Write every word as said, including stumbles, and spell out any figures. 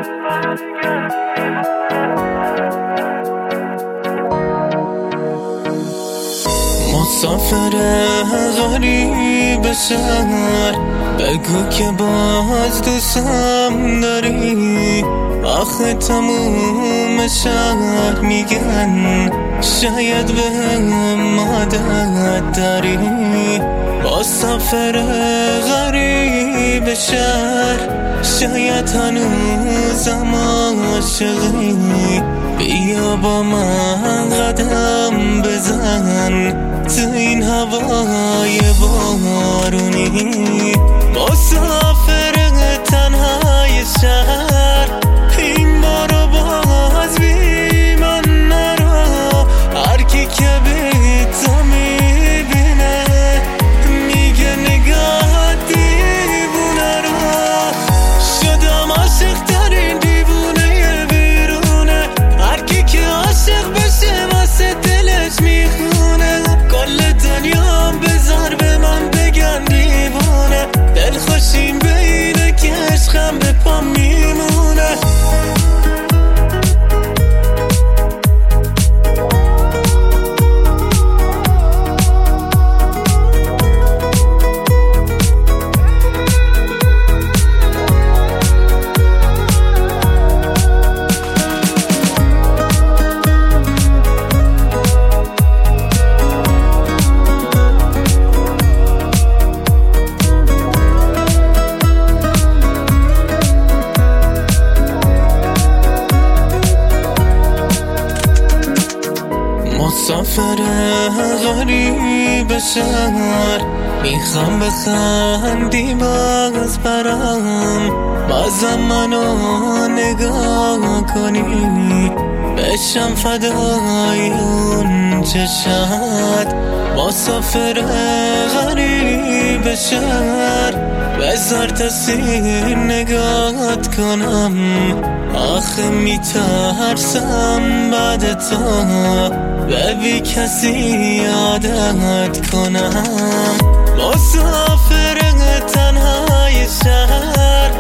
مسافر غریب شهر، بگو که باز دوستم داری. آخه تموم شهر میگن شاید به هم عادت داری. مسافر غریب شهر، شاید هنوزم عاشقی. بیا با من قدم بزن تو این هوای بارونی. مسافر تنهای شهر، این بارو باز بی من نرو. هر کی که بی تو میبینه میگه نگاه دیوونه رو. شدم عاشق ترین دیوونه بیرونه، هر کی که عاشق بشه واسه دلش میخونه. کل دنیا بذار به من بگن دیوونه، دل خوشیم به اینه که عشقم به پا میمونه. مسافر غریب شهر، میخوام بخندی باز برام. بازم منو نگاه کنی، بشم فدای اون چشات. مسافر غریب شهر، بذار تصویر نگاهت کنم. آخه میترسم بعد تو به بی کسی عادت کنم. مسافر تنهای شهر،